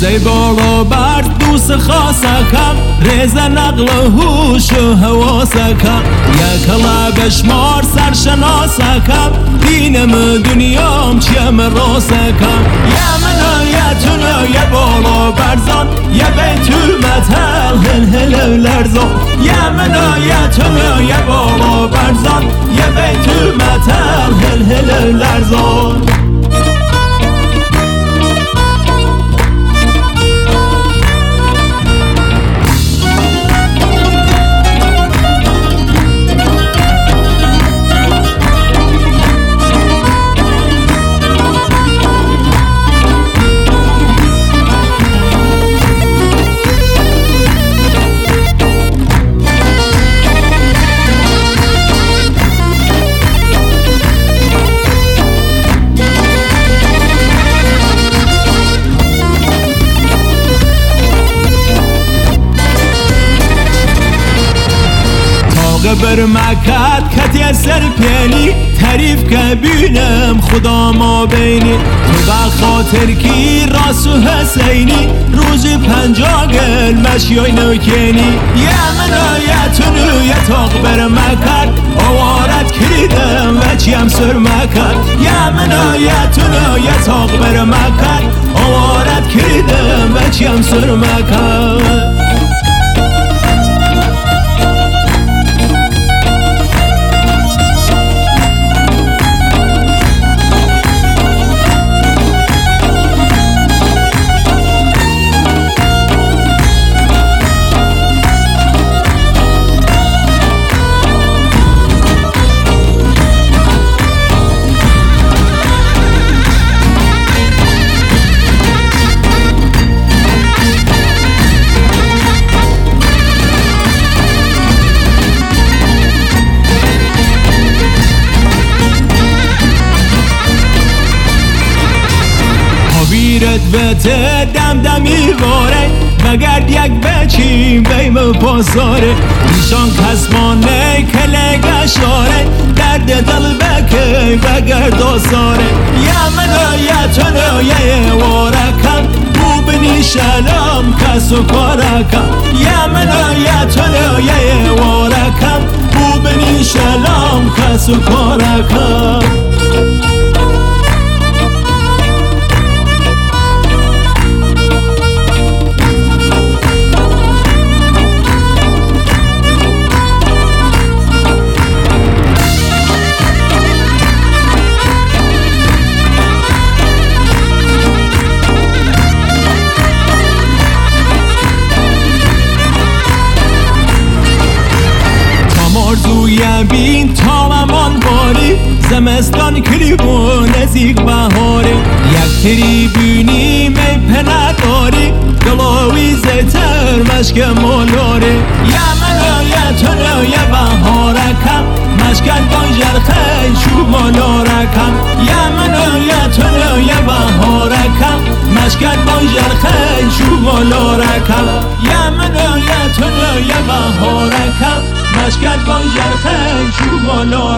زي بالا برد دوست خاصكم رز نقل هوش و حواسكم يا كلا بشمار سرشناسكم دينم دنيام چيم راسكم يا منو يا تنو يا بالا برزان يا بيت المثل هل هل لرزان يا منو يا تنو يا بالا برزان يا بيت المثل هل هل لرزان بر مکت کتی سر پیانی تعریف که بینم خدا ما بینی تو با خاطر کی راست و حسینی روزی 50 گل مشیای نوکنی یا منو یا تنو یا تاق بر مکت آوارت کردم و چیم سر مکت یا منو یا تنو یا تاق بر مکت آوارت کردم و چیم سر مکت بته دم دمی واره مگرد یک بچیم بیم پاساره ایشان کسمانه کلگه شاره درد دل بکی بگرد آساره یا منو یا تنو یا وارکم بو بنی شلام کس و کارکم یا منو یا تنو یا وارکم بو بنی شلام کس و کارکم بین تا امان باری زمستان کلیبو نزیق بهاری یک تریبونی می پنداری گلاوی زیتر مشک مالاری یا منو یا تنو یا بهارکم مشکن گنجر خیل شو مالارکم یا منو یا تنو یا بهارکم مشکن گنجر خیل شو مالارکم یا منو یا تنو یا بهارکم مشکل با جرخه شو بالا